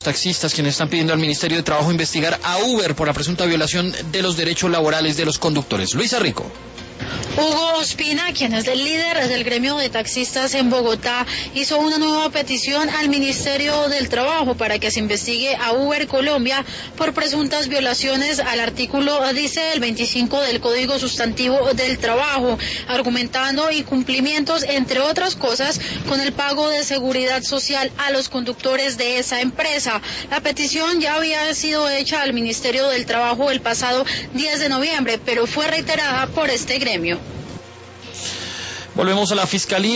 taxistas quienes están pidiendo al Ministerio de Trabajo investigar a Uber por la presunta violación de los derechos laborales de los conductores. Luisa Rico. Hugo Ospina, quien es el líder del gremio de taxistas en Bogotá, hizo una nueva petición al Ministerio del Trabajo para que se investigue a Uber Colombia por presuntas violaciones al artículo, dice, el 25 del Código Sustantivo del Trabajo, argumentando incumplimientos, entre otras cosas, con el pago de seguridad social a los conductores de esa empresa. La petición ya había sido hecha al Ministerio del Trabajo el pasado 10 de noviembre, pero fue reiterada por este gremio. Volvemos a la Fiscalía.